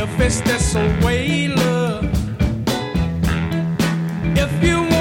your face that's so way, love. If you